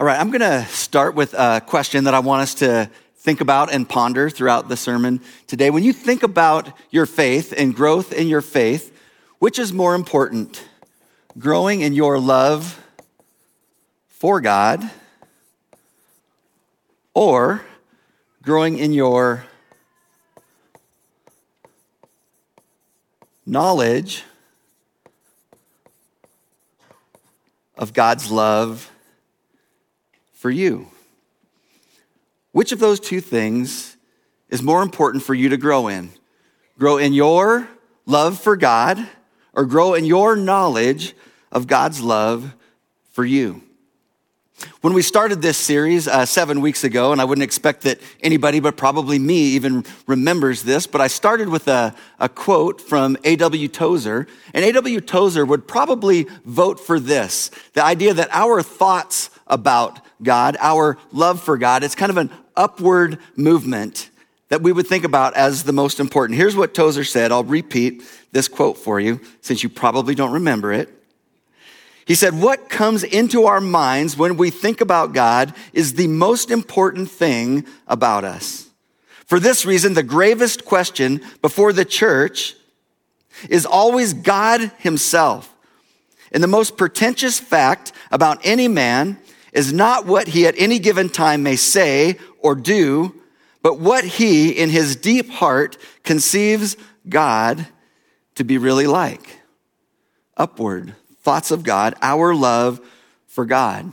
All right, I'm going to start with a question that I want us to think about and ponder throughout the sermon today. When you think about your faith and growth in your faith, which is more important? Growing in your love for God or growing in your knowledge of God's love for you? Which of those two things is more important for you to grow in? Grow in your love for God or grow in your knowledge of God's love for you? When we started this series 7 weeks ago, and I wouldn't expect that anybody but probably me even remembers this, but I started with a quote from A.W. Tozer, and A.W. Tozer would probably vote for this, the idea that our thoughts about God, our love for God, it's kind of an upward movement that we would think about as the most important. Here's what Tozer said. I'll repeat this quote for you since you probably don't remember it. He said, "What comes into our minds when we think about God is the most important thing about us. For this reason, the gravest question before the church is always God himself. And the most pretentious fact about any man is not what he at any given time may say or do, but what he in his deep heart conceives God to be really like." Upward. Thoughts of God, our love for God.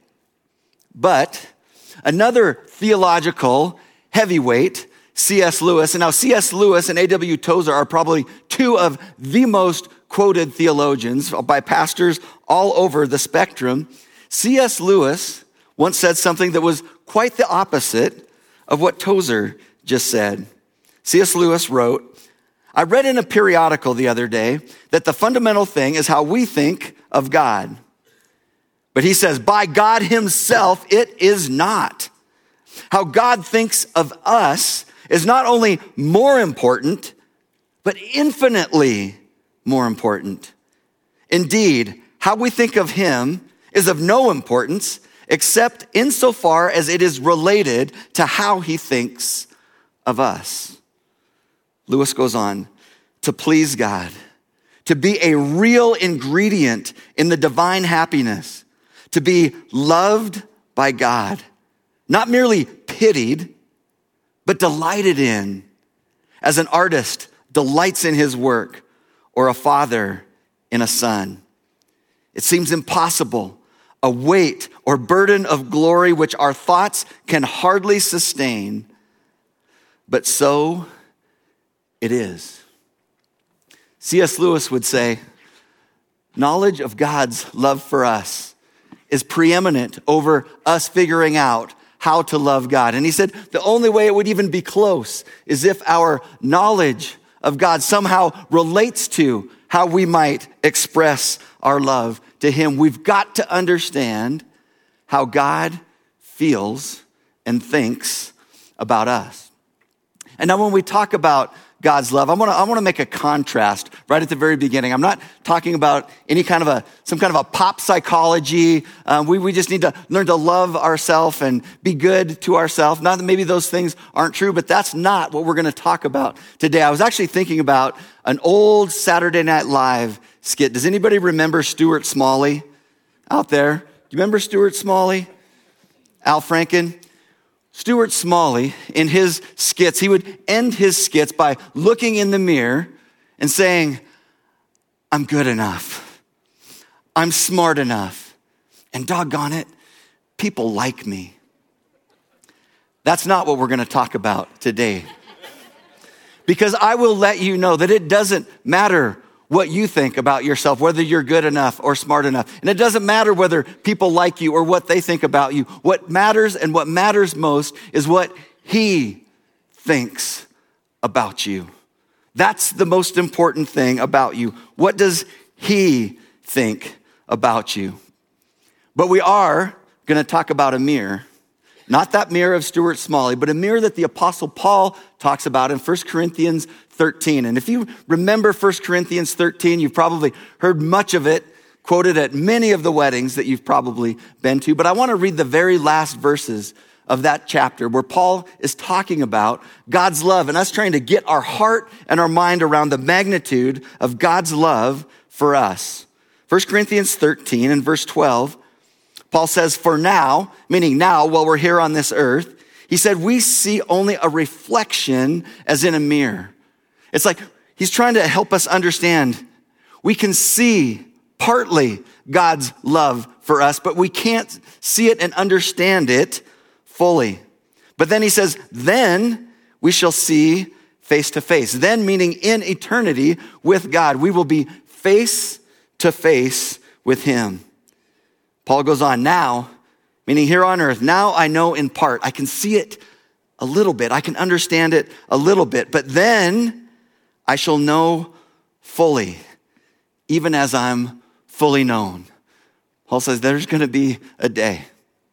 But another theological heavyweight, C.S. Lewis, and now C.S. Lewis and A.W. Tozer are probably two of the most quoted theologians by pastors all over the spectrum. C.S. Lewis once said something that was quite the opposite of what Tozer just said. C.S. Lewis wrote, "I read in a periodical the other day that the fundamental thing is how we think of God. But he says, by God himself, it is not. How God thinks of us is not only more important, but infinitely more important. Indeed, how we think of him is of no importance except insofar as it is related to how he thinks of us." Lewis goes on, to please God, to be a real ingredient in the divine happiness, to be loved by God, not merely pitied, but delighted in, as an artist delights in his work, or a father in a son. It seems impossible, a weight or burden of glory which our thoughts can hardly sustain, but so it is. C.S. Lewis would say, knowledge of God's love for us is preeminent over us figuring out how to love God. And he said the only way it would even be close is if our knowledge of God somehow relates to how we might express our love to him. We've got to understand how God feels and thinks about us. And now when we talk about God's love, I want to make a contrast right at the very beginning. I'm not talking about some kind of a pop psychology. We just need to learn to love ourselves and be good to ourselves. Not that maybe those things aren't true, but that's not what we're going to talk about today. I was actually thinking about an old Saturday Night Live skit. Does anybody remember Stuart Smalley out there? Do you remember Stuart Smalley? Al Franken? Stuart Smalley, in his skits, he would end his skits by looking in the mirror and saying, "I'm good enough. I'm smart enough. And doggone it, people like me." That's not what we're going to talk about today. Because I will let you know that it doesn't matter what you think about yourself, whether you're good enough or smart enough. And it doesn't matter whether people like you or what they think about you. What matters and what matters most is what he thinks about you. That's the most important thing about you. What does he think about you? But we are going to talk about a mirror. Not that mirror of Stuart Smalley, but a mirror that the Apostle Paul talks about in 1 Corinthians 13. And if you remember 1 Corinthians 13, you've probably heard much of it quoted at many of the weddings that you've probably been to, but I want to read the very last verses of that chapter where Paul is talking about God's love and us trying to get our heart and our mind around the magnitude of God's love for us. 1 Corinthians 13 and verse 12, Paul says, for now, meaning now while we're here on this earth, he said, we see only a reflection as in a mirror. It's like he's trying to help us understand we can see partly God's love for us, but we can't see it and understand it fully. But then he says, then we shall see face to face. Then meaning in eternity with God. We will be face to face with him. Paul goes on, now, meaning here on earth, now I know in part. I can see it a little bit. I can understand it a little bit. But then I shall know fully, even as I'm fully known. Paul says there's going to be a day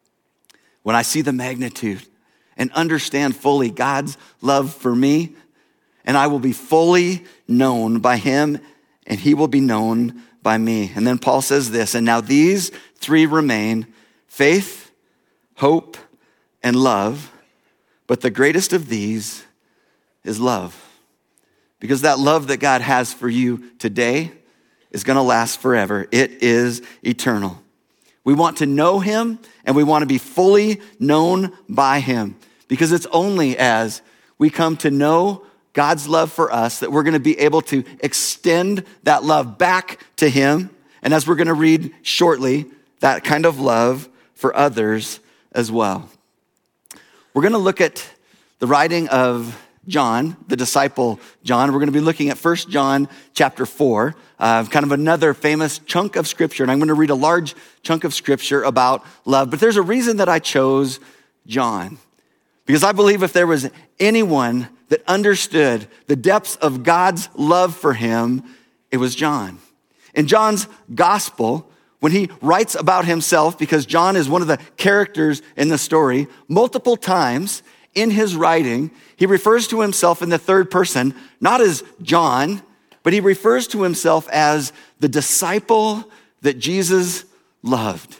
when I see the magnitude and understand fully God's love for me, and I will be fully known by him, and he will be known by me. And then Paul says this, and now these three remain, faith, hope, and love, but the greatest of these is love. Because that love that God has for you today is going to last forever. It is eternal. We want to know him and we want to be fully known by him, because it's only as we come to know God's love for us that we're going to be able to extend that love back to him. And as we're going to read shortly, that kind of love for others as well. We're going to look at the writing of John, the disciple John. We're going to be looking at 1 John chapter 4, kind of another famous chunk of scripture. And I'm going to read a large chunk of scripture about love. But there's a reason that I chose John. Because I believe if there was anyone that understood the depths of God's love for him, it was John. In John's gospel, when he writes about himself, because John is one of the characters in the story, multiple times in his writing, he refers to himself in the third person, not as John, but he refers to himself as the disciple that Jesus loved.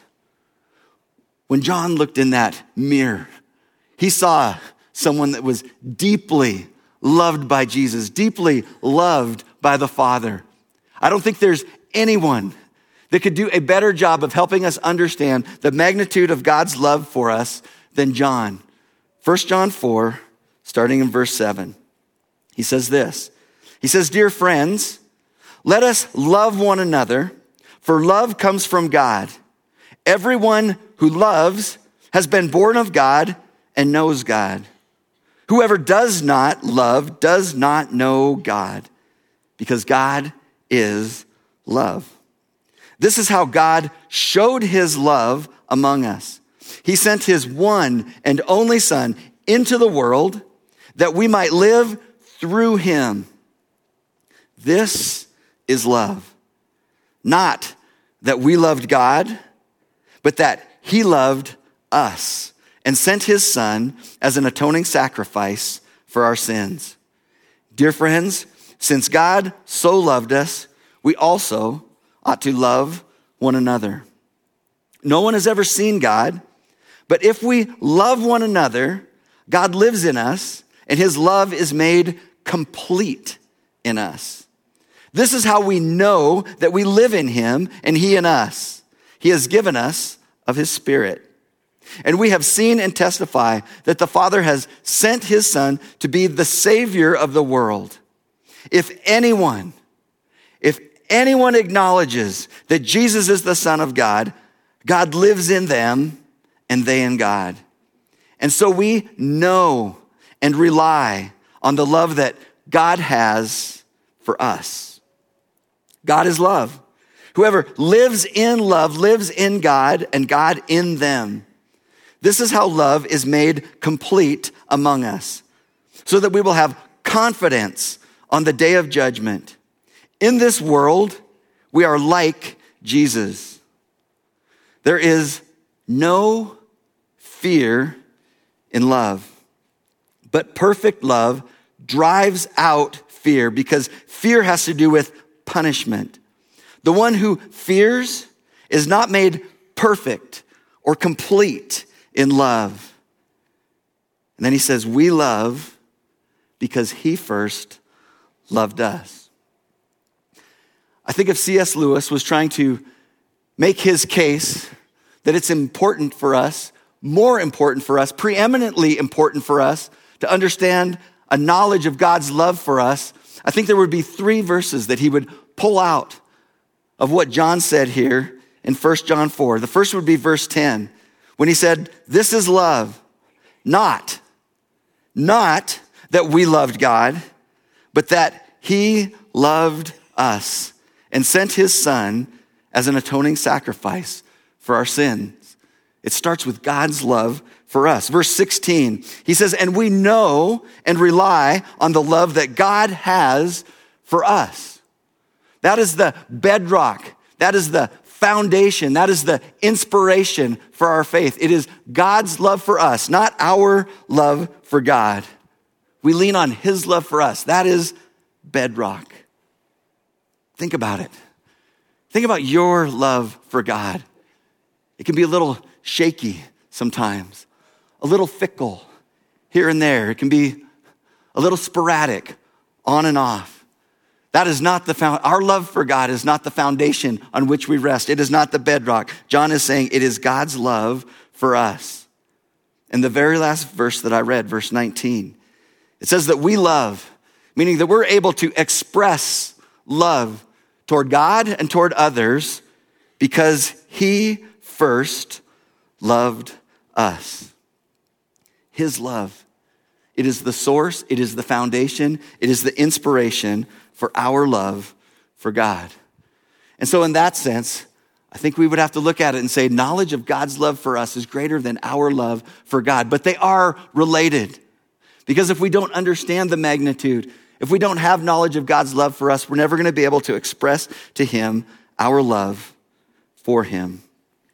When John looked in that mirror, he saw someone that was deeply loved by Jesus, deeply loved by the Father. I don't think there's anyone that could do a better job of helping us understand the magnitude of God's love for us than John. 1 John 4, starting in verse 7, he says this. He says, dear friends, let us love one another, for love comes from God. Everyone who loves has been born of God and knows God. Whoever does not love does not know God, because God is love. This is how God showed his love among us. He sent his one and only Son into the world that we might live through him. This is love. Not that we loved God, but that he loved us and sent his Son as an atoning sacrifice for our sins. Dear friends, since God so loved us, we also ought to love one another. No one has ever seen God, but if we love one another, God lives in us, and his love is made complete in us. This is how we know that we live in him and he in us. He has given us of his Spirit. And we have seen and testify that the Father has sent his Son to be the Savior of the world. If anyone acknowledges that Jesus is the Son of God, God lives in them and they in God. And so we know and rely on the love that God has for us. God is love. Whoever lives in love lives in God and God in them. This is how love is made complete among us, so that we will have confidence on the day of judgment. In this world, we are like Jesus. There is no fear in love, but perfect love drives out fear, because fear has to do with punishment. The one who fears is not made perfect or complete in love. And then he says, we love because he first loved us. I think if C.S. Lewis was trying to make his case that it's important for us, more important for us, preeminently important for us to understand a knowledge of God's love for us, I think there would be 3 verses that he would pull out of what John said here in 1 John 4. The first would be verse 10, when he said, this is love, not that we loved God, but that he loved us and sent his son as an atoning sacrifice for our sins. It starts with God's love for us. Verse 16, he says, and we know and rely on the love that God has for us. That is the bedrock. That is the foundation. That is the inspiration for our faith. It is God's love for us, not our love for God. We lean on his love for us. That is bedrock. Think about it. Think about your love for God. It can be a little shaky sometimes, a little fickle here and there. It can be a little sporadic, on and off. That is not our love for God is not the foundation on which we rest. It is not the bedrock. John is saying it is God's love for us. And the very last verse that I read, verse 19, it says that we love, meaning that we're able to express love toward God and toward others because he first loved us. His love. It is the source, it is the foundation, it is the inspiration for our love for God. And so in that sense, I think we would have to look at it and say knowledge of God's love for us is greater than our love for God. But they are related. Because if we don't understand the magnitude, if we don't have knowledge of God's love for us, we're never going to be able to express to him our love for him.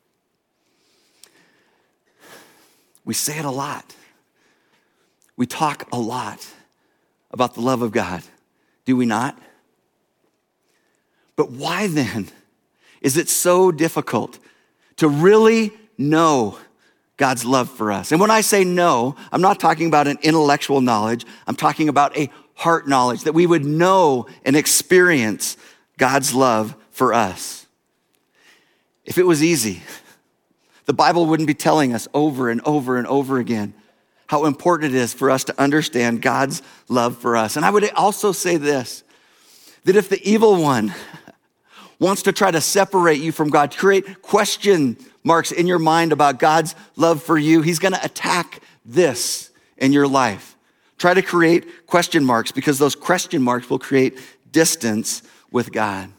We say it a lot. We talk a lot about the love of God. Do we not? But why then is it so difficult to really know God's love for us? And when I say know, I'm not talking about an intellectual knowledge. I'm talking about a heart knowledge, that we would know and experience God's love for us. If it was easy, the Bible wouldn't be telling us over and over and over again how important it is for us to understand God's love for us. And I would also say this, that if the evil one wants to try to separate you from God, to create question marks in your mind about God's love for you, he's going to attack this in your life. Try to create question marks because those question marks will create distance with God.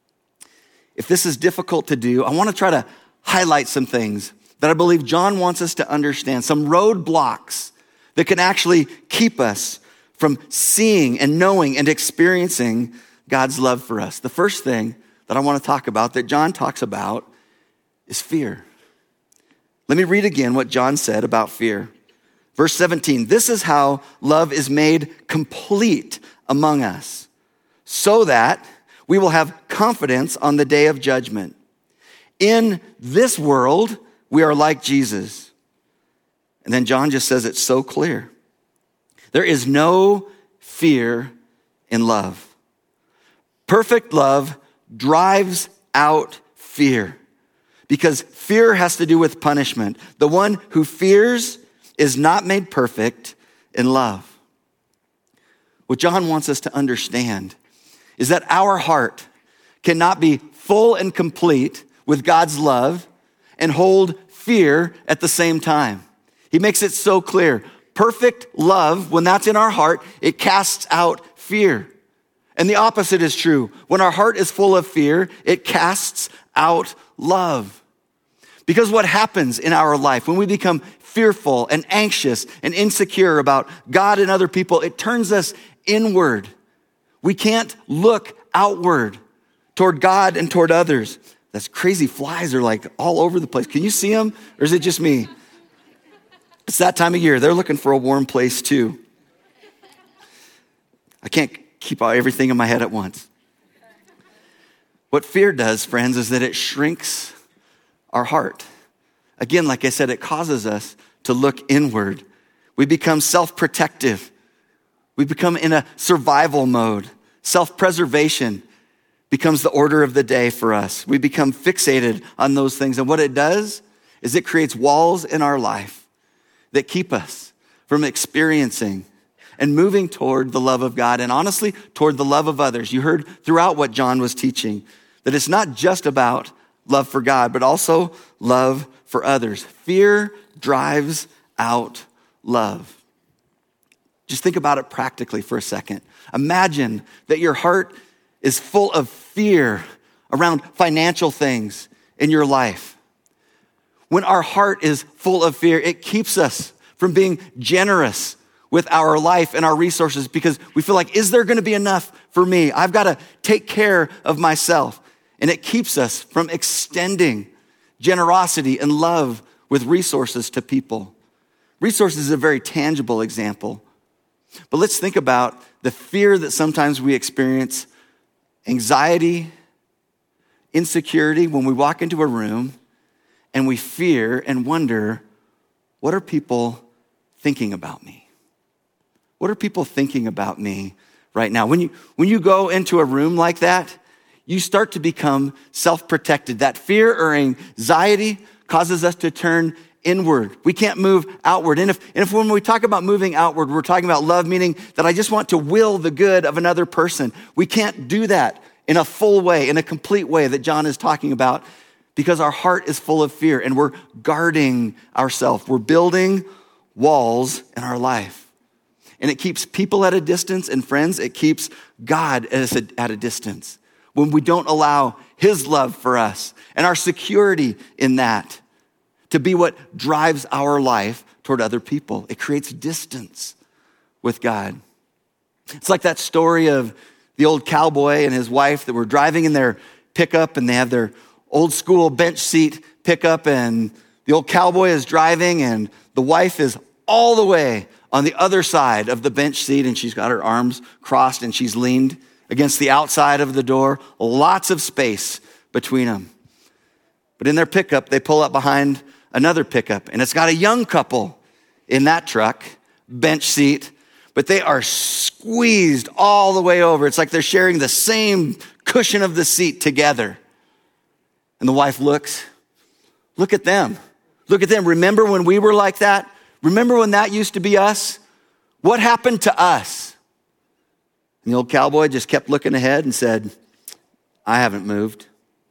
If this is difficult to do, I want to try to highlight some things that I believe John wants us to understand, some roadblocks that can actually keep us from seeing and knowing and experiencing God's love for us. The first thing that I want to talk about, that John talks about, is fear. Let me read again what John said about fear. Verse 17, this is how love is made complete among us, so that we will have confidence on the day of judgment. In this world, we are like Jesus. And then John just says it's so clear. There is no fear in love. Perfect love drives out fear because fear has to do with punishment. The one who fears is not made perfect in love. What John wants us to understand is that our heart cannot be full and complete with God's love and hold fear at the same time. He makes it so clear. Perfect love, when that's in our heart, it casts out fear. And the opposite is true. When our heart is full of fear, it casts out love. Because what happens in our life when we become fearful and anxious and insecure about God and other people, it turns us inward. We can't look outward toward God and toward others. Those crazy flies are like all over the place. Can you see them? Or is it just me? It's that time of year. They're looking for a warm place too. I can't keep everything in my head at once. What fear does, friends, is that it shrinks our heart. Again, like I said, it causes us to look inward. We become self-protective. We become in a survival mode. Self-preservation becomes the order of the day for us. We become fixated on those things. And what it does is it creates walls in our life that keep us from experiencing and moving toward the love of God and honestly toward the love of others. You heard throughout what John was teaching that it's not just about love for God, but also love for others. Fear drives out love. Just think about it practically for a second. Imagine that your heart is full of fear around financial things in your life. When our heart is full of fear, it keeps us from being generous with our life and our resources because we feel like, is there going to be enough for me? I've got to take care of myself. And it keeps us from extending generosity and love with resources to people. Resources is a very tangible example. But let's think about the fear that sometimes we experience, anxiety, insecurity when we walk into a room and we fear and wonder, what are people thinking about me? What are people thinking about me right now? When you go into a room like that, you start to become self-protected. That fear or anxiety causes us to turn inward. We can't move outward. And if when we talk about moving outward, we're talking about love, meaning that I just want to will the good of another person. We can't do that in a full way, in a complete way that John is talking about, because our heart is full of fear and we're guarding ourselves. We're building walls in our life. And it keeps people at a distance, and friends, it keeps God at a distance. When we don't allow his love for us and our security in that to be what drives our life toward other people. It creates distance with God. It's like that story of the old cowboy and his wife that were driving in their pickup, and they have their old school bench seat pickup, and the old cowboy is driving and the wife is all the way on the other side of the bench seat, and she's got her arms crossed and she's leaned against the outside of the door, lots of space between them. But in their pickup, they pull up behind another pickup, and it's got a young couple in that truck, bench seat, but they are squeezed all the way over. It's like they're sharing the same cushion of the seat together. And the wife looks, look at them. Look at them. Remember when we were like that? Remember when that used to be us? What happened to us? And the old cowboy just kept looking ahead and said, I haven't moved.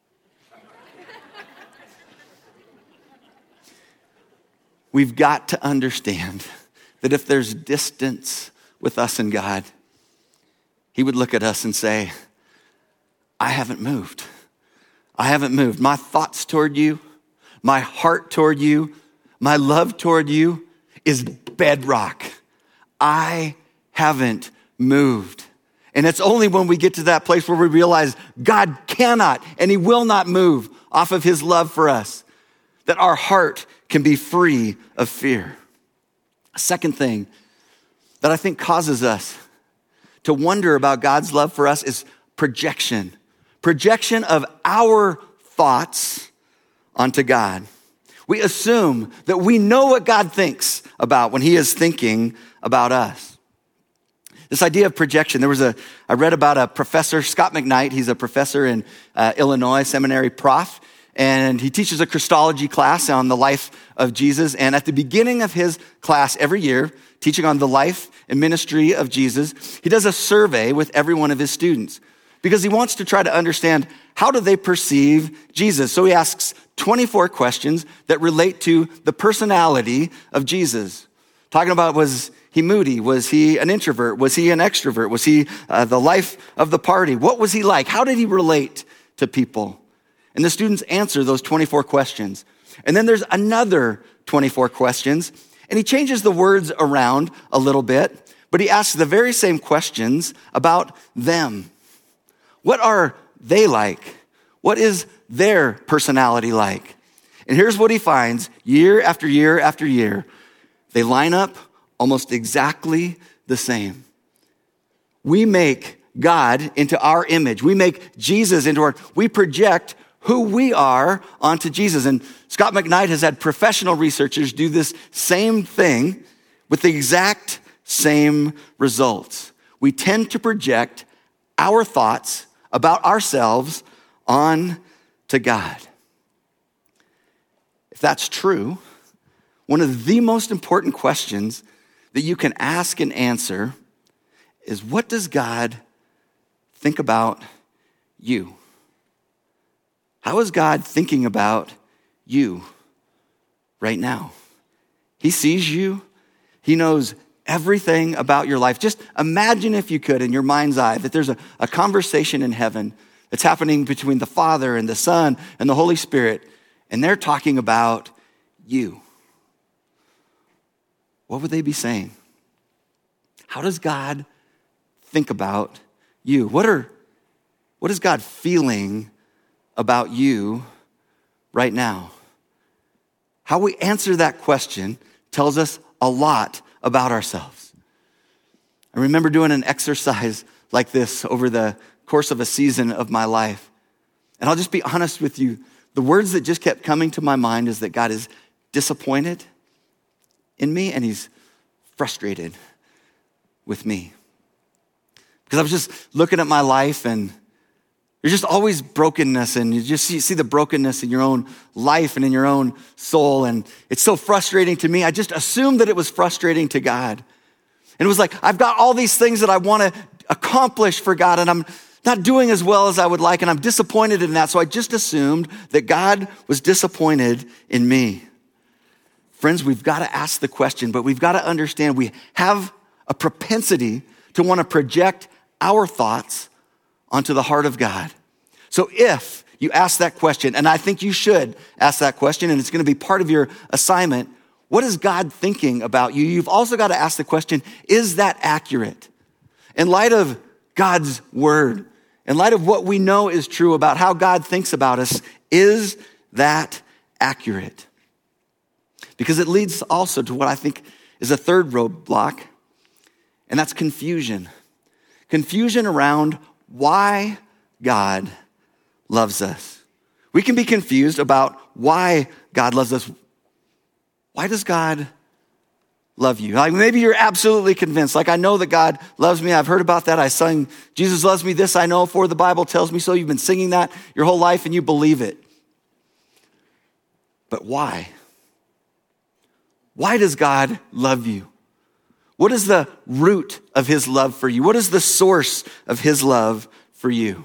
We've got to understand that if there's distance with us and God, he would look at us and say, I haven't moved. I haven't moved. My thoughts toward you, my heart toward you, my love toward you is bedrock. I haven't moved. And it's only when we get to that place where we realize God cannot and he will not move off of his love for us, that our heart can be free of fear. A second thing that I think causes us to wonder about God's love for us is projection. Projection of our thoughts onto God. We assume that we know what God thinks about when he is thinking about us. This idea of projection, I read about a professor, Scott McKnight. He's a professor in Illinois, seminary prof, and he teaches a Christology class on the life of Jesus. And at the beginning of his class every year, teaching on the life and ministry of Jesus, he does a survey with every one of his students because he wants to try to understand how do they perceive Jesus. So he asks 24 questions that relate to the personality of Jesus. Talking about, was he moody? Was he an introvert? Was he an extrovert? Was he the life of the party? What was he like? How did he relate to people? And the students answer those 24 questions. And then there's another 24 questions, and he changes the words around a little bit, but he asks the very same questions about them. What are they like? What is their personality like? And here's what he finds year after year after year. They line up almost exactly the same. We make God into our image. We make Jesus we project who we are onto Jesus. And Scott McKnight has had professional researchers do this same thing with the exact same results. We tend to project our thoughts about ourselves on to God. If that's true, one of the most important questions that you can ask and answer is, what does God think about you? How is God thinking about you right now? He sees you. He knows everything about your life. Just imagine, if you could, in your mind's eye, that there's a conversation in heaven that's happening between the Father and the Son and the Holy Spirit, and they're talking about you. What would they be saying? How does God think about you? What is God feeling about you right now? How we answer that question tells us a lot about ourselves. I remember doing an exercise like this over the course of a season of my life. And I'll just be honest with you. The words that just kept coming to my mind is that God is disappointed in me and he's frustrated with me. Because I was just looking at my life, and there's just always brokenness, and you just see the brokenness in your own life and in your own soul, and it's so frustrating to me. I just assumed that it was frustrating to God. And it was like, I've got all these things that I want to accomplish for God, and I'm not doing as well as I would like, and I'm disappointed in that. So I just assumed that God was disappointed in me. Friends, we've got to ask the question, but we've got to understand we have a propensity to want to project our thoughts onto the heart of God. So if you ask that question, and I think you should ask that question, and it's going to be part of your assignment, what is God thinking about you? You've also got to ask the question, is that accurate? In light of God's word, in light of what we know is true about how God thinks about us, is that accurate? Because it leads also to what I think is a third roadblock, and that's confusion. Confusion around why God loves us. We can be confused about why God loves us. Why does God love you? Like maybe you're absolutely convinced. Like, I know that God loves me. I've heard about that. I sung, Jesus loves me, this I know, for the Bible tells me so. You've been singing that your whole life and you believe it. But why? Why does God love you? What is the root of his love for you? What is the source of his love for you?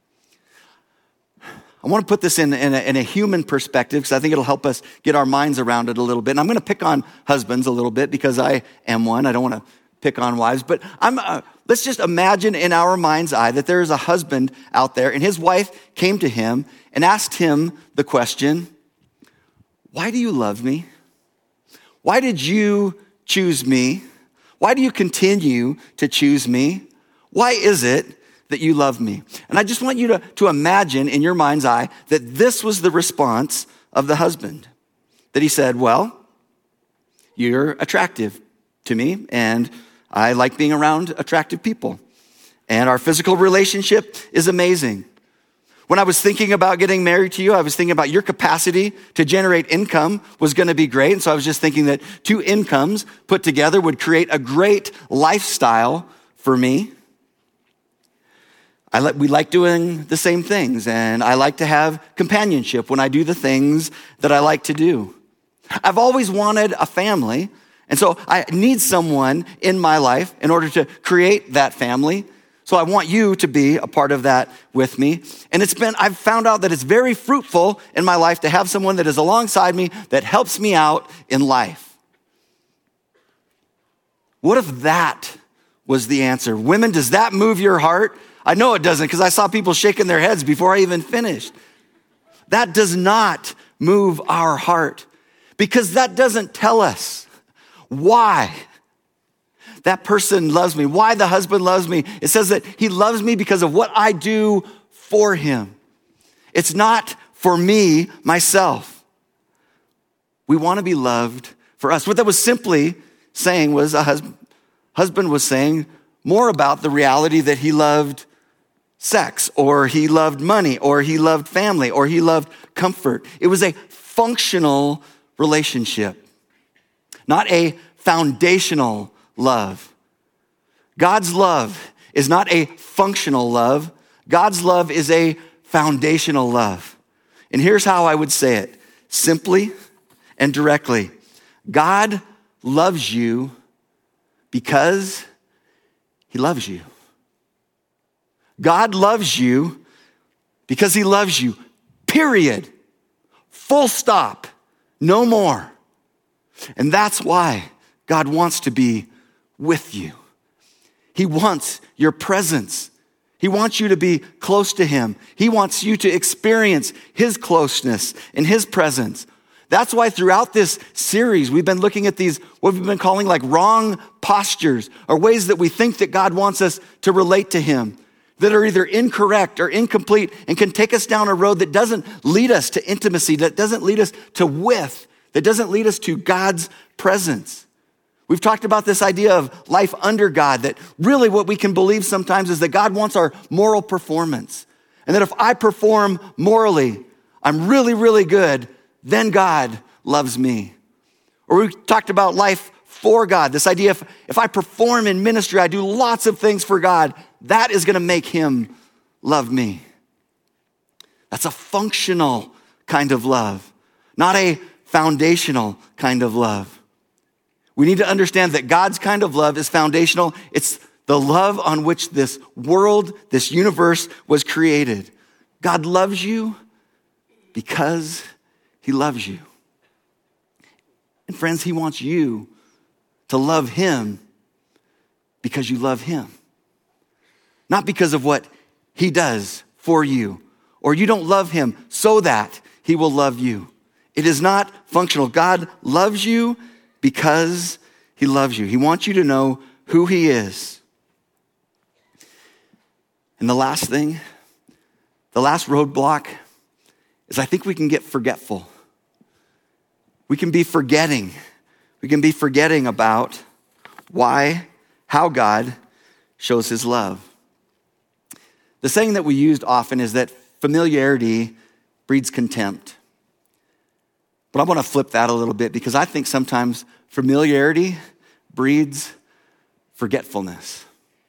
I want to put this in a human perspective because I think it'll help us get our minds around it a little bit. And I'm going to pick on husbands a little bit because I am one. I don't want to pick on wives. But let's just imagine in our mind's eye that there is a husband out there and his wife came to him and asked him the question, why do you love me? Why did you choose me? Why do you continue to choose me? Why is it that you love me? And I just want you to imagine in your mind's eye that this was the response of the husband. That he said, well, you're attractive to me, and I like being around attractive people. And our physical relationship is amazing. When I was thinking about getting married to you, I was thinking about your capacity to generate income was going to be great. And so I was just thinking that two incomes put together would create a great lifestyle for me. We like doing the same things, and I like to have companionship when I do the things that I like to do. I've always wanted a family, and so I need someone in my life in order to create that family. So I want you to be a part of that with me. And I've found out that it's very fruitful in my life to have someone that is alongside me that helps me out in life. What if that was the answer? Women, does that move your heart? I know it doesn't because I saw people shaking their heads before I even finished. That does not move our heart because that doesn't tell us why that person loves me, why the husband loves me. It says that he loves me because of what I do for him. It's not for me, myself. We want to be loved for us. What that was simply saying was husband was saying, more about the reality that he loved sex, or he loved money, or he loved family, or he loved comfort. It was a functional relationship, not a foundational love. God's love is not a functional love. God's love is a foundational love. And here's how I would say it, simply and directly. God loves you because he loves you. God loves you because he loves you, period. Full stop, no more. And that's why God wants to be with you. He wants your presence. He wants you to be close to him. He wants you to experience his closeness and his presence. That's why throughout this series, we've been looking at these, what we've been calling like wrong postures, or ways that we think that God wants us to relate to him, that are either incorrect or incomplete and can take us down a road that doesn't lead us to intimacy, that doesn't lead us to width, that doesn't lead us to God's presence. We've talked about this idea of life under God, that really what we can believe sometimes is that God wants our moral performance. And that if I perform morally, I'm really, really good, then God loves me. Or we talked about life for God, this idea if I perform in ministry, I do lots of things for God, that is gonna make him love me. That's a functional kind of love, not a foundational kind of love. We need to understand that God's kind of love is foundational. It's the love on which this world, this universe was created. God loves you because he loves you. And friends, he wants you to love him because you love him. Not because of what he does for you, or you don't love him so that he will love you. It is not functional. God loves you because he loves you. He wants you to know who he is. And the last thing, the last roadblock is I think we can get forgetful. We can be forgetting. We can be forgetting about how God shows his love. The saying that we used often is that familiarity breeds contempt. But I want to flip that a little bit, because I think sometimes familiarity breeds forgetfulness.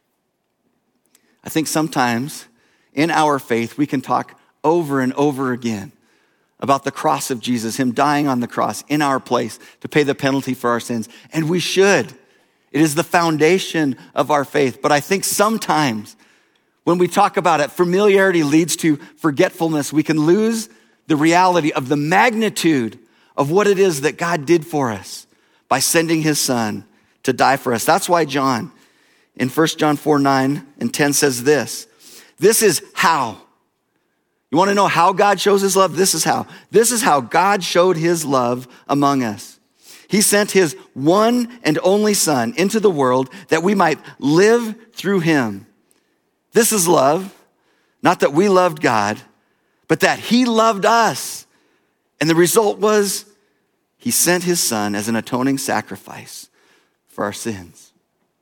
I think sometimes in our faith, we can talk over and over again about the cross of Jesus, him dying on the cross in our place to pay the penalty for our sins. And we should. It is the foundation of our faith. But I think sometimes when we talk about it, familiarity leads to forgetfulness. We can lose the reality of the magnitude of what it is that God did for us by sending his son to die for us. That's why John in 1 John 4:9-10 says this. This is how. You want to know how God shows his love? This is how. This is how God showed his love among us. He sent his one and only son into the world that we might live through him. This is love, not that we loved God, but that he loved us. And the result was he sent his son as an atoning sacrifice for our sins.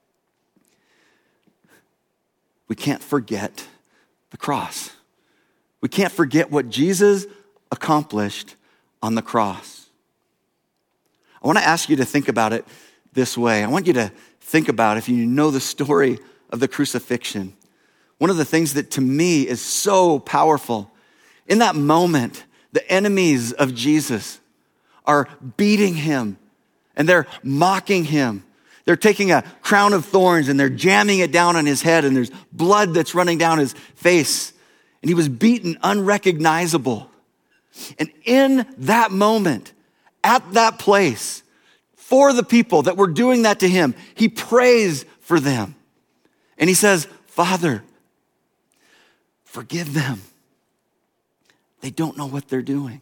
We can't forget the cross. We can't forget what Jesus accomplished on the cross. I want to ask you to think about it this way. I want you to think about, if you know the story of the crucifixion, one of the things that to me is so powerful, in that moment, the enemies of Jesus are beating him and they're mocking him. They're taking a crown of thorns and they're jamming it down on his head, and there's blood that's running down his face. And he was beaten unrecognizable. And in that moment, at that place, for the people that were doing that to him, he prays for them. And he says, Father, forgive them. They don't know what they're doing.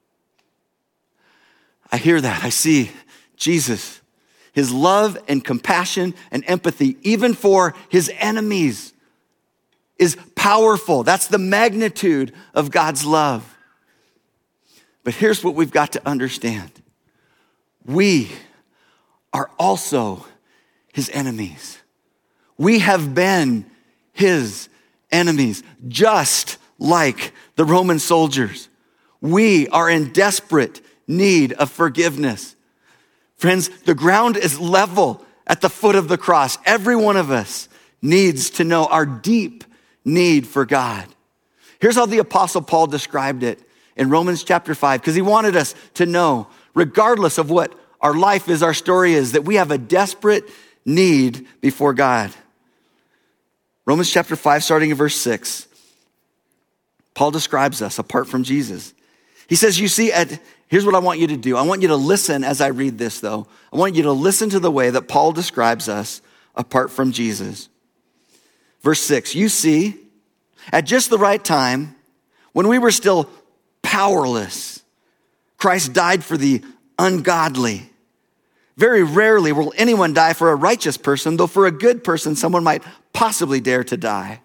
I hear that. I see Jesus, his love and compassion and empathy, even for his enemies, is powerful. That's the magnitude of God's love. But here's what we've got to understand. We are also his enemies. We have been his enemies, just like the Roman soldiers. We are in desperate need of forgiveness. Friends, the ground is level at the foot of the cross. Every one of us needs to know our deep need for God. Here's how the Apostle Paul described it in Romans chapter 5, because he wanted us to know, regardless of what our life is, our story is, that we have a desperate need before God. Romans chapter 5, starting in verse 6, Paul describes us apart from Jesus. He says, you see, here's what I want you to do. I want you to listen as I read this, though. I want you to listen to the way that Paul describes us apart from Jesus. Verse 6, you see, at just the right time, when we were still powerless, Christ died for the ungodly. Very rarely will anyone die for a righteous person, though for a good person, someone might possibly dare to die.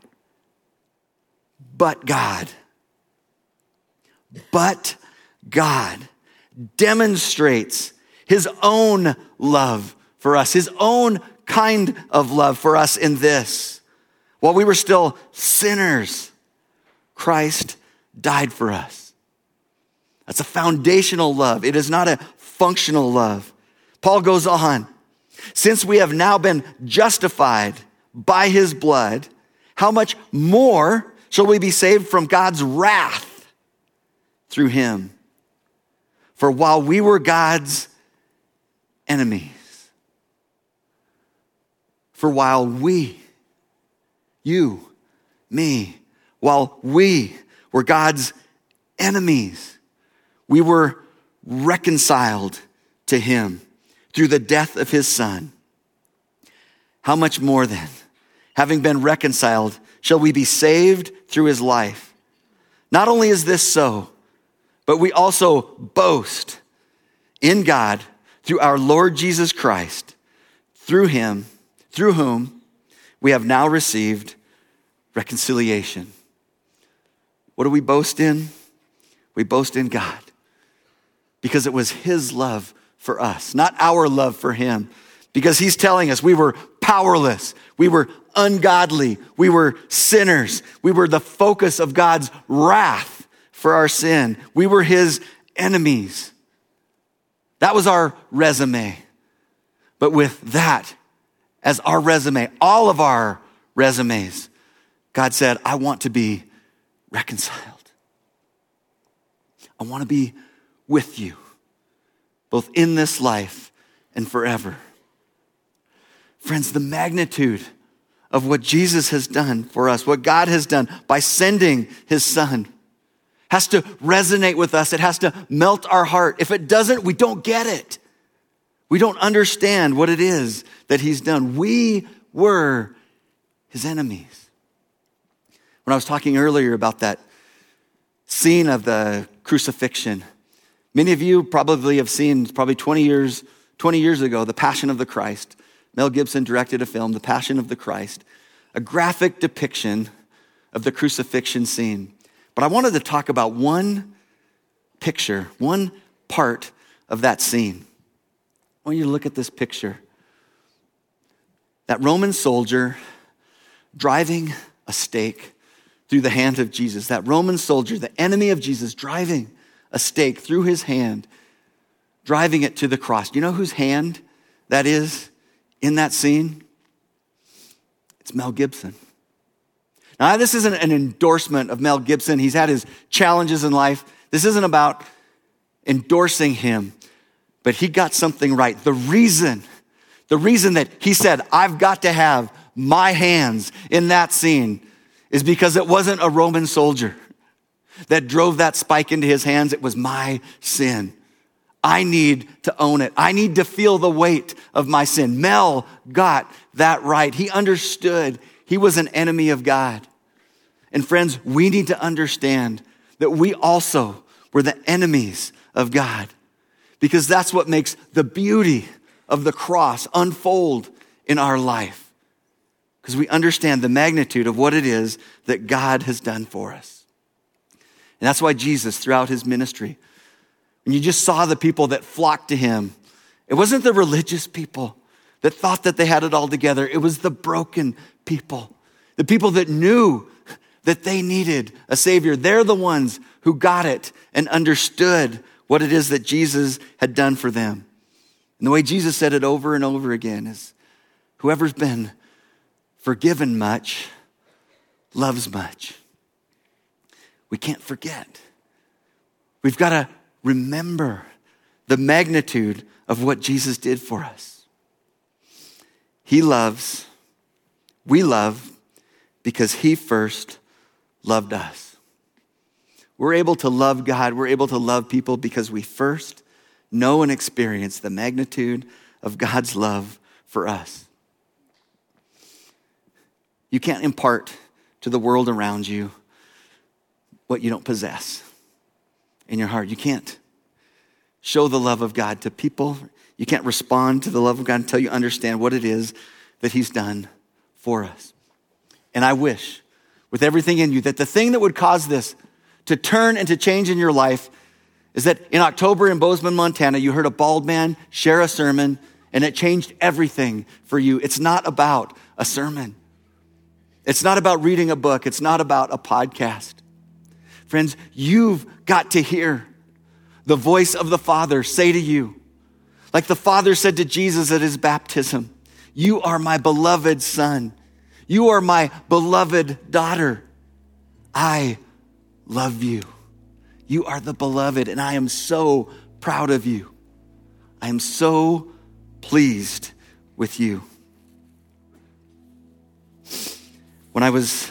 But God demonstrates his own love for us, his own kind of love for us in this. While we were still sinners, Christ died for us. That's a foundational love. It is not a functional love. Paul goes on, since we have now been justified by his blood, how much more shall we be saved from God's wrath through him? For while we were God's enemies, for while we, you, me, while we were God's enemies, we were reconciled to him through the death of his son. How much more then, having been reconciled, shall we be saved through his life? Not only is this so, but we also boast in God through our Lord Jesus Christ, through whom we have now received reconciliation. What do we boast in? We boast in God, because it was his love for us, not our love for him. Because he's telling us we were powerless, we were ungodly, we were sinners, we were the focus of God's wrath for our sin. We were his enemies. That was our resume. But with that as our resume, all of our resumes, God said, I want to be reconciled. I want to be with you, both in this life and forever. Friends, the magnitude of what Jesus has done for us, what God has done by sending his son, has to resonate with us. It has to melt our heart. If it doesn't, we don't get it. We don't understand what it is that he's done. We were his enemies. When I was talking earlier about that scene of the crucifixion, many of you probably have seen, probably 20 years ago, The Passion of the Christ. Mel Gibson directed a film, The Passion of the Christ, a graphic depiction of the crucifixion scene. But I wanted to talk about one picture, one part of that scene. I want you to look at this picture. That Roman soldier driving a stake through the hand of Jesus. That Roman soldier, the enemy of Jesus, driving a stake through his hand, driving it to the cross. Do you know whose hand that is in that scene? It's Mel Gibson. Now, this isn't an endorsement of Mel Gibson. He's had his challenges in life. This isn't about endorsing him, but he got something right. The reason that he said, I've got to have my hands in that scene is because it wasn't a Roman soldier that drove that spike into his hands. It was my sin. I need to own it. I need to feel the weight of my sin. Mel got that right. He understood he was an enemy of God. And friends, we need to understand that we also were the enemies of God, because that's what makes the beauty of the cross unfold in our life, because we understand the magnitude of what it is that God has done for us. And that's why Jesus, throughout his ministry, when you just saw the people that flocked to him, it wasn't the religious people that thought that they had it all together. It was the broken people, the people that knew that they needed a Savior. They're the ones who got it and understood what it is that Jesus had done for them. And the way Jesus said it over and over again is, whoever's been forgiven much loves much. We can't forget. We've got to remember the magnitude of what Jesus did for us. He loves, we love, because he first loved us. We're able to love God, we're able to love people because we first know and experience the magnitude of God's love for us. You can't impart to the world around you what you don't possess in your heart. You can't show the love of God to people. You can't respond to the love of God until you understand what it is that he's done for us. And I wish with everything in you that the thing that would cause this to turn and to change in your life is that in October in Bozeman, Montana, you heard a bald man share a sermon and it changed everything for you. It's not about a sermon. It's not about reading a book. It's not about a podcast. Friends, you've got to hear the voice of the Father say to you, like the Father said to Jesus at his baptism, you are my beloved son. You are my beloved daughter. I love you. You are the beloved, and I am so proud of you. I am so pleased with you. When I was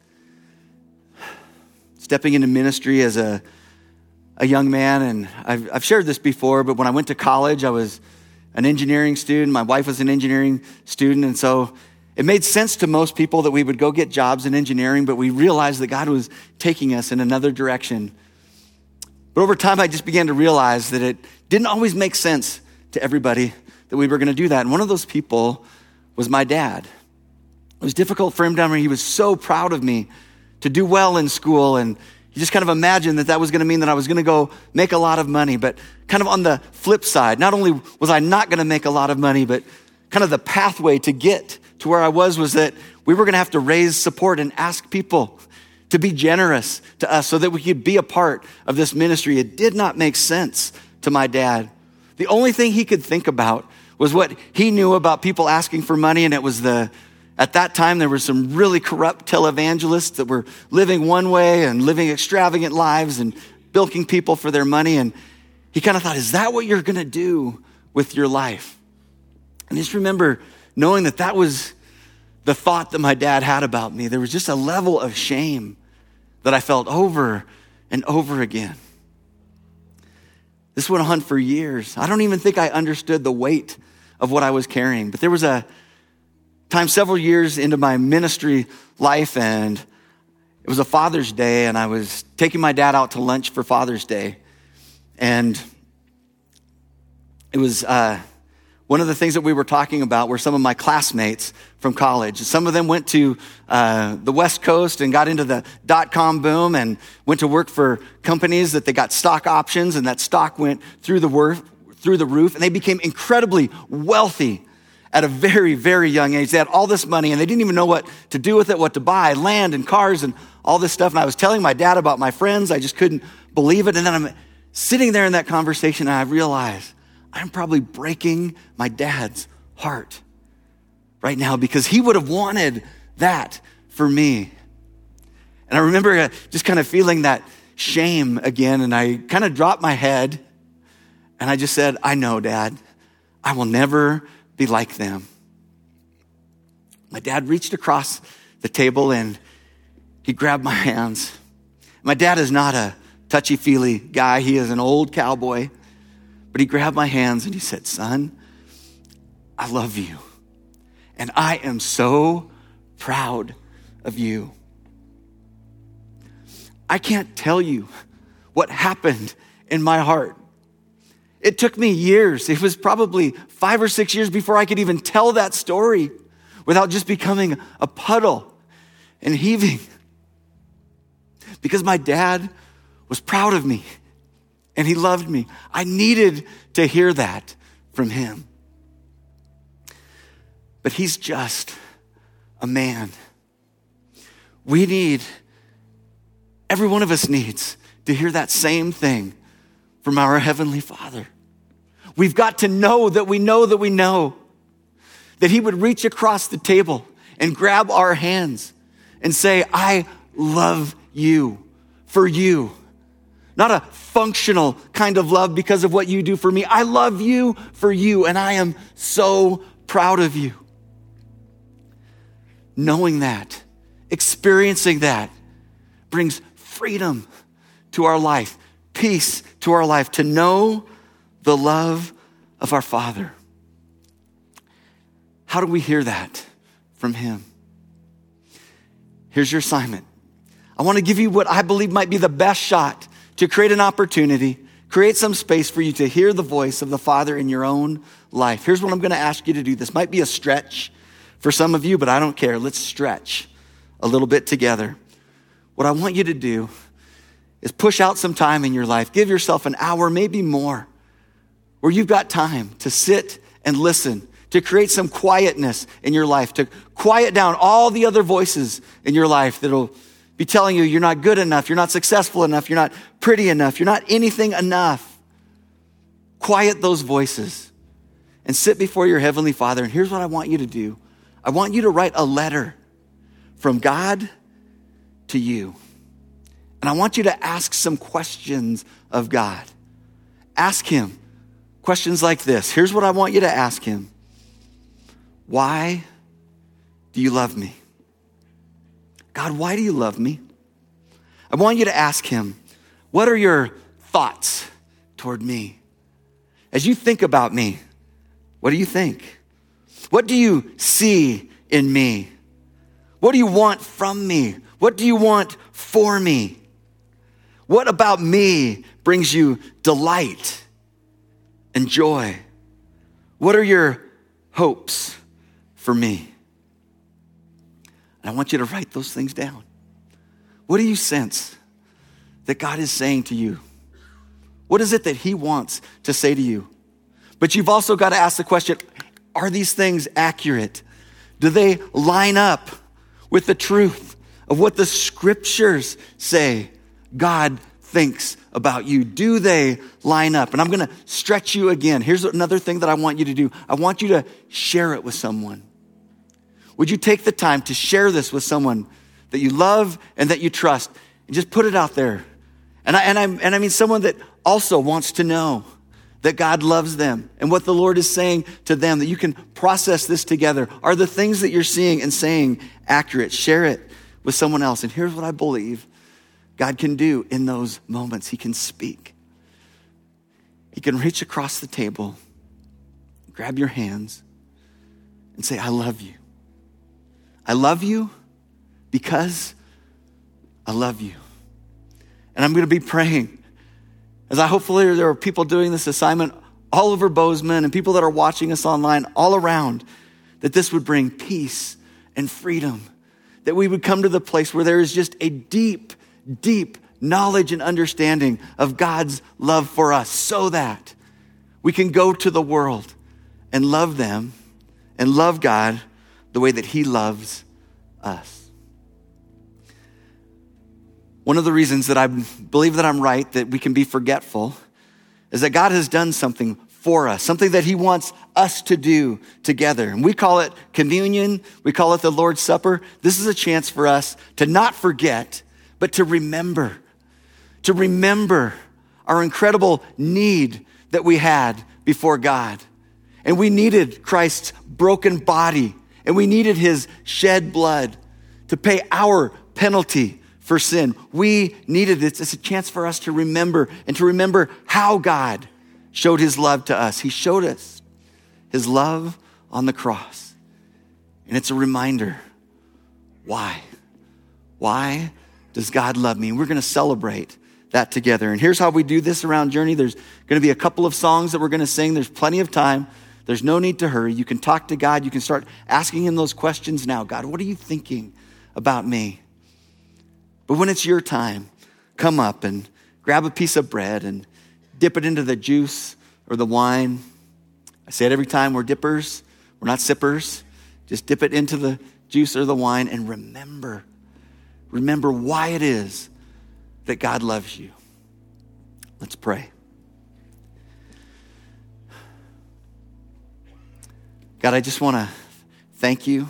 stepping into ministry as a young man, and I've shared this before, but when I went to college, I was an engineering student. My wife was an engineering student, and so it made sense to most people that we would go get jobs in engineering, but we realized that God was taking us in another direction. But over time, I just began to realize that it didn't always make sense to everybody that we were going to do that. And one of those people was my dad. It was difficult for him down there. He was so proud of me to do well in school, and he just kind of imagined that was going to mean that I was going to go make a lot of money. But kind of on the flip side, not only was I not going to make a lot of money, but kind of the pathway to get to where I was that we were going to have to raise support and ask people to be generous to us so that we could be a part of this ministry. It did not make sense to my dad. The only thing he could think about was what he knew about people asking for money, and it was at that time, there were some really corrupt televangelists that were living one way and living extravagant lives and bilking people for their money. And he kind of thought, is that what you're going to do with your life? And I just remember knowing that was the thought that my dad had about me. There was just a level of shame that I felt over and over again. This went on for years. I don't even think I understood the weight of what I was carrying. But there was a time several years into my ministry life, and it was a Father's Day, and I was taking my dad out to lunch for Father's Day. And it was one of the things that we were talking about were some of my classmates from college. Some of them went to the West Coast and got into the dot-com boom and went to work for companies that they got stock options, and that stock went through the roof, and they became incredibly wealthy at a very, very young age. They had all this money, and they didn't even know what to do with it, what to buy, land and cars and all this stuff. And I was telling my dad about my friends. I just couldn't believe it. And then I'm sitting there in that conversation, and I realized I'm probably breaking my dad's heart right now because he would have wanted that for me. And I remember just kind of feeling that shame again, and I kind of dropped my head, and I just said, I know, Dad, I will never be like them. My dad reached across the table and he grabbed my hands. My dad is not a touchy-feely guy. He is an old cowboy. But he grabbed my hands and he said, son, I love you. And I am so proud of you. I can't tell you what happened in my heart. It took me years. It was probably 5 or 6 years before I could even tell that story without just becoming a puddle and heaving. Because my dad was proud of me and he loved me. I needed to hear that from him. but he's just a man. Every one of us needs to hear that same thing from our Heavenly Father. We've got to know that we know that we know that he would reach across the table and grab our hands and say, I love you for you. Not a functional kind of love because of what you do for me. I love you for you, and I am so proud of you. Knowing that, experiencing that, brings freedom to our life, peace to our life, to know the love of our Father. How do we hear that from him? Here's your assignment. I want to give you what I believe might be the best shot to create an opportunity, create some space for you to hear the voice of the Father in your own life. Here's what I'm going to ask you to do. This might be a stretch for some of you, but I don't care. Let's stretch a little bit together. What I want you to do is push out some time in your life. Give yourself an hour, maybe more, where you've got time to sit and listen, to create some quietness in your life, to quiet down all the other voices in your life that'll be telling you you're not good enough, you're not successful enough, you're not pretty enough, you're not anything enough. Quiet those voices and sit before your Heavenly Father. And here's what I want you to do. I want you to write a letter from God to you. And I want you to ask some questions of God. Ask him questions like this. Here's what I want you to ask him. Why do you love me? God, why do you love me? I want you to ask him, what are your thoughts toward me? As you think about me, what do you think? What do you see in me? What do you want from me? What do you want for me? What about me brings you delight and joy? What are your hopes for me? And I want you to write those things down. What do you sense that God is saying to you? What is it that he wants to say to you? But you've also got to ask the question, are these things accurate? Do they line up with the truth of what the scriptures say God thinks about you? Do they line up? And I'm going to stretch you again. Here's another thing that I want you to do. I want you to share it with someone. Would you take the time to share this with someone that you love and that you trust, and just put it out there? And I mean someone that also wants to know that God loves them and what the Lord is saying to them, that you can process this together. Are the things that you're seeing and saying accurate? Share it with someone else. And here's what I believe God can do in those moments. He can speak. He can reach across the table, grab your hands, and say, I love you. I love you because I love you. And I'm going to be praying as hopefully there are people doing this assignment all over Bozeman and people that are watching us online all around, that this would bring peace and freedom, that we would come to the place where there is just a deep, deep knowledge and understanding of God's love for us, so that we can go to the world and love them and love God the way that he loves us. One of the reasons that I believe that I'm right, that we can be forgetful, is that God has done something for us, something that he wants us to do together. And we call it communion. We call it the Lord's Supper. This is a chance for us to not forget, but to remember our incredible need that we had before God. And we needed Christ's broken body, and we needed his shed blood to pay our penalty for sin. We needed it. It's a chance for us to remember, and to remember how God showed his love to us. He showed us his love on the cross. And it's a reminder, why? Why does God love me? And we're going to celebrate that together. And here's how we do this around Journey. There's going to be a couple of songs that we're going to sing. There's plenty of time. There's no need to hurry. You can talk to God. You can start asking him those questions now. God, what are you thinking about me? But when it's your time, come up and grab a piece of bread and dip it into the juice or the wine. I say it every time, we're dippers, we're not sippers. Just dip it into the juice or the wine and remember why it is that God loves you. Let's pray. God, I just want to thank you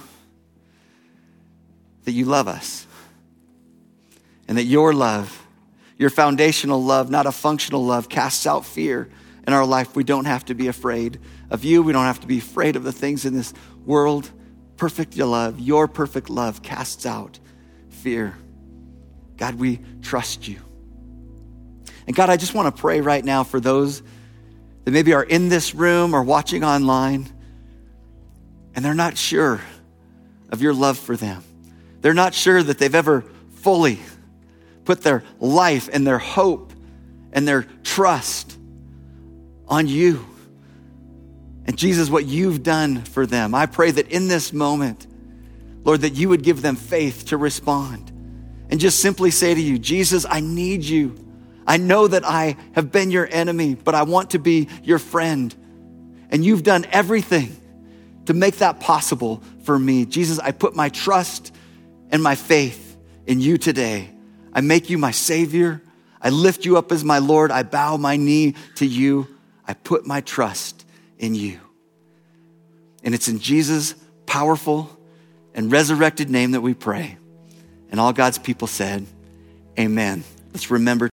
that you love us and that your love, your foundational love, not a functional love, casts out fear in our life. We don't have to be afraid of you. We don't have to be afraid of the things in this world. Perfect love, your perfect love casts out fear. God, we trust you. And God, I just want to pray right now for those that maybe are in this room or watching online and they're not sure of your love for them. They're not sure that they've ever fully put their life and their hope and their trust on you. And Jesus, what you've done for them. I pray that in this moment, Lord, that you would give them faith to respond and just simply say to you, Jesus, I need you. I know that I have been your enemy, but I want to be your friend. And you've done everything to make that possible for me. Jesus, I put my trust and my faith in you today. I make you my Savior. I lift you up as my Lord. I bow my knee to you. I put my trust in you. And it's in Jesus' powerful and resurrected name that we pray. And all God's people said, amen. Let's remember